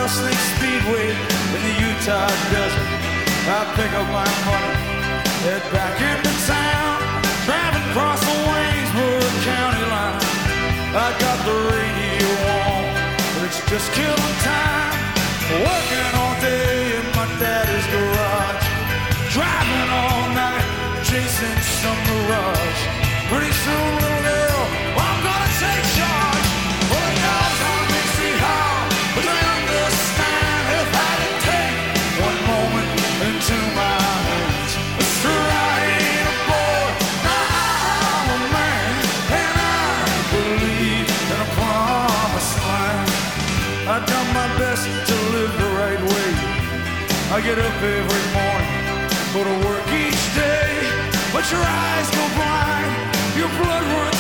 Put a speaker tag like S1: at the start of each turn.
S1: Rattlesnake Speedway in the Utah desert. I pick up my money, head back into town, driving across the Waynesburg County line. I got the radio on, but it's just killing time. Working all day in my daddy's garage, driving all night, chasing some mirage. Pretty soon, little girl, I'm gonna take charge. Well, the dogs on Dixie Hall, but they understand if I could take one moment into my hands. Mr. I ain't a boy, I'm a man, and I believe in a promised land. I've done my best to live the right way. I get up every morning, go to work each day, but your eyes go blind, your blood runs